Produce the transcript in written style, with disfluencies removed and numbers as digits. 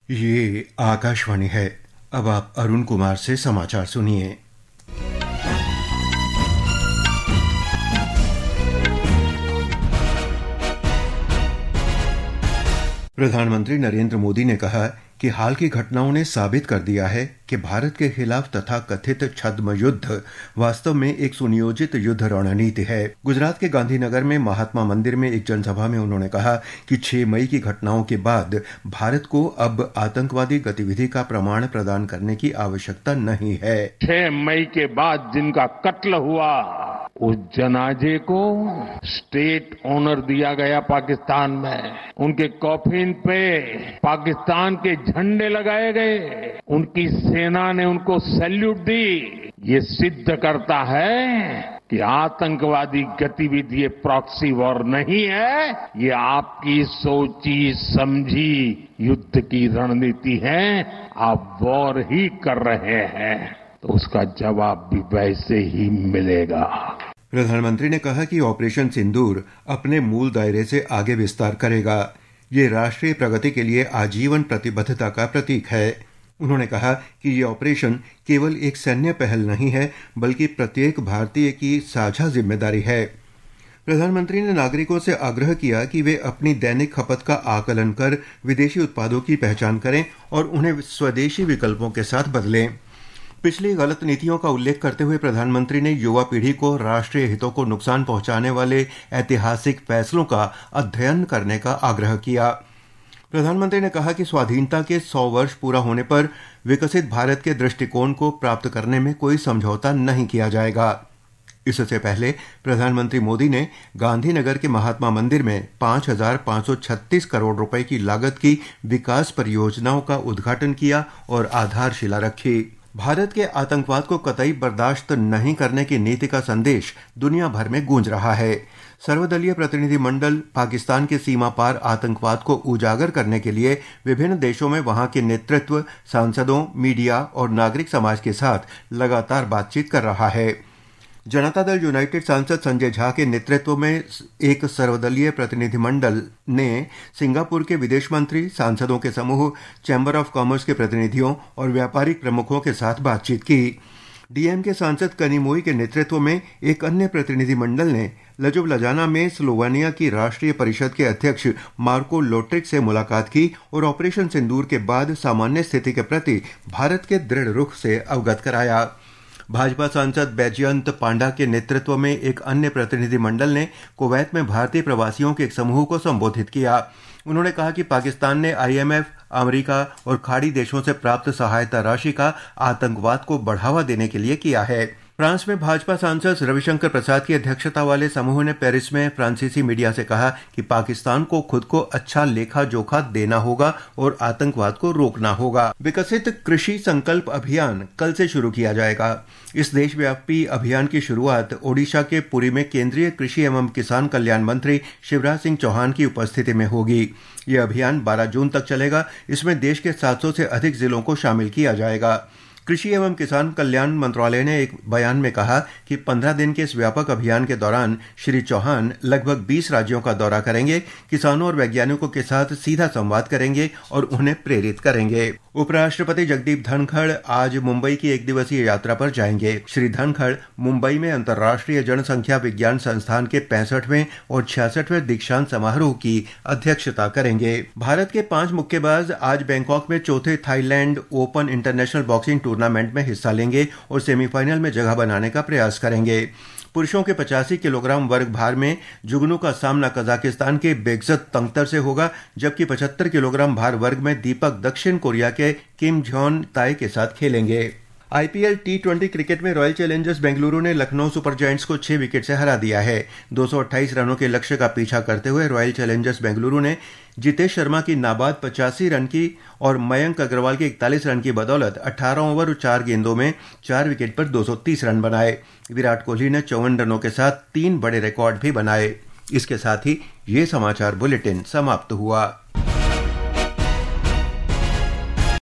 ये आकाशवाणी है। अब आप अरुण कुमार से समाचार सुनिए। प्रधानमंत्री नरेंद्र मोदी ने कहा कि हाल की घटनाओं ने साबित कर दिया है कि भारत के खिलाफ तथाकथित छद्म युद्ध वास्तव में एक सुनियोजित युद्ध रणनीति है। गुजरात के गांधीनगर में महात्मा मंदिर में एक जनसभा में उन्होंने कहा कि 6 मई की घटनाओं के बाद भारत को अब आतंकवादी गतिविधि का प्रमाण प्रदान करने की आवश्यकता नहीं है। 6 मई के बाद जिनका कत्ल हुआ, उस जनाजे को स्टेट ऑनर दिया गया पाकिस्तान में। उनके कॉफिन पे पाकिस्तान के झंडे लगाए गए। उनकी सेना ने उनको सैल्यूट दी। ये सिद्ध करता है कि आतंकवादी गतिविधि ये प्रॉक्सी वॉर नहीं है, ये आपकी सोची समझी युद्ध की रणनीति है। आप वॉर ही कर रहे हैं तो उसका जवाब भी वैसे ही मिलेगा। प्रधानमंत्री ने कहा कि ऑपरेशन सिंदूर अपने मूल दायरे से आगे विस्तार करेगा। ये राष्ट्रीय प्रगति के लिए आजीवन प्रतिबद्धता का प्रतीक है। उन्होंने कहा कि ये ऑपरेशन केवल एक सैन्य पहल नहीं है, बल्कि प्रत्येक भारतीय की साझा जिम्मेदारी है। प्रधानमंत्री ने नागरिकों से आग्रह किया कि वे अपनी दैनिक खपत का आकलन कर विदेशी उत्पादों की पहचान करें और उन्हें स्वदेशी विकल्पों के साथ बदलें। पिछली गलत नीतियों का उल्लेख करते हुए प्रधानमंत्री ने युवा पीढ़ी को राष्ट्रीय हितों को नुकसान पहुंचाने वाले ऐतिहासिक फैसलों का अध्ययन करने का आग्रह किया। प्रधानमंत्री ने कहा कि स्वाधीनता के 100 वर्ष पूरा होने पर विकसित भारत के दृष्टिकोण को प्राप्त करने में कोई समझौता नहीं किया जाएगा। इससे पहले प्रधानमंत्री मोदी ने गांधीनगर के महात्मा मंदिर में 5,536 करोड़ रुपए की लागत की विकास परियोजनाओं का उद्घाटन किया और आधारशिला रखी। भारत के आतंकवाद को कतई बर्दाश्त नहीं करने की नीति का संदेश दुनिया भर में गूंज रहा है। सर्वदलीय प्रतिनिधिमंडल पाकिस्तान के सीमा पार आतंकवाद को उजागर करने के लिए विभिन्न देशों में वहां के नेतृत्व, सांसदों, मीडिया और नागरिक समाज के साथ लगातार बातचीत कर रहा है। जनता दल यूनाइटेड सांसद संजय झा के नेतृत्व में एक सर्वदलीय प्रतिनिधिमंडल ने सिंगापुर के विदेश मंत्री, सांसदों के समूह, चैम्बर ऑफ कॉमर्स के प्रतिनिधियों और व्यापारिक प्रमुखों के साथ बातचीत की। डीएम के सांसद कनिमोई के नेतृत्व में एक अन्य प्रतिनिधिमंडल ने लजुबलजाना में स्लोवेनिया की राष्ट्रीय परिषद के अध्यक्ष मार्को लोट्रिक से मुलाकात की और ऑपरेशन सिंदूर के बाद सामान्य स्थिति के प्रति भारत के दृढ़ रुख से अवगत कराया। भाजपा सांसद बैजयंत पांडा के नेतृत्व में एक अन्य प्रतिनिधिमंडल ने कुवैत में भारतीय प्रवासियों के एक समूह को संबोधित किया। उन्होंने कहा कि पाकिस्तान ने आईएमएफ, अमेरिका और खाड़ी देशों से प्राप्त सहायता राशि का आतंकवाद को बढ़ावा देने के लिए किया है। फ्रांस में भाजपा सांसद रविशंकर प्रसाद की अध्यक्षता वाले समूह ने पेरिस में फ्रांसीसी मीडिया से कहा कि पाकिस्तान को खुद को अच्छा लेखा जोखा देना होगा और आतंकवाद को रोकना होगा। विकसित कृषि संकल्प अभियान कल से शुरू किया जाएगा। इस देशव्यापी अभियान की शुरुआत ओडिशा के पुरी में केंद्रीय कृषि एवं किसान कल्याण मंत्री शिवराज सिंह चौहान की उपस्थिति में होगी। यह अभियान 12 जून तक चलेगा। इसमें देश के 700 से अधिक जिलों को शामिल किया जाएगा। कृषि एवं किसान कल्याण मंत्रालय ने एक बयान में कहा कि 15 दिन के इस व्यापक अभियान के दौरान श्री चौहान लगभग 20 राज्यों का दौरा करेंगे, किसानों और वैज्ञानिकों के साथ सीधा संवाद करेंगे और उन्हें प्रेरित करेंगे। उपराष्ट्रपति जगदीप धनखड़ आज मुंबई की 1 दिवसीय यात्रा पर जाएंगे। श्री धनखड़ मुंबई में अंतर्राष्ट्रीय जनसंख्या विज्ञान संस्थान के 65वें और 66वें दीक्षांत समारोह की अध्यक्षता करेंगे। भारत के 5 मुक्केबाज आज बैंकॉक में चौथे Thailand open international boxing tournament में हिस्सा लेंगे और सेमीफाइनल में जगह बनाने का प्रयास करेंगे। पुरुषों के 85 किलोग्राम वर्ग भार में जुगनू का सामना कजाकिस्तान के बेगजत तंगतर से होगा, जबकि 75 किलोग्राम भार वर्ग में दीपक दक्षिण कोरिया के किम जॉन ताई के साथ खेलेंगे। आईपीएल टी20 क्रिकेट में रॉयल चैलेंजर्स बेंगलुरु ने लखनऊ सुपर जायंट्स को 6 विकेट से हरा दिया है। 228 रनों के लक्ष्य का पीछा करते हुए रॉयल चैलेंजर्स बेंगलुरु ने जितेश शर्मा की नाबाद 85 रन की और मयंक अग्रवाल के 41 रन की बदौलत 18 ओवर और 4 गेंदों में 4 विकेट पर 230 रन बनाए। विराट कोहली ने 54 रनों के साथ 3 बड़े रिकॉर्ड भी बनाए। इसके साथ ही ये समाचार बुलेटिन समाप्त हुआ।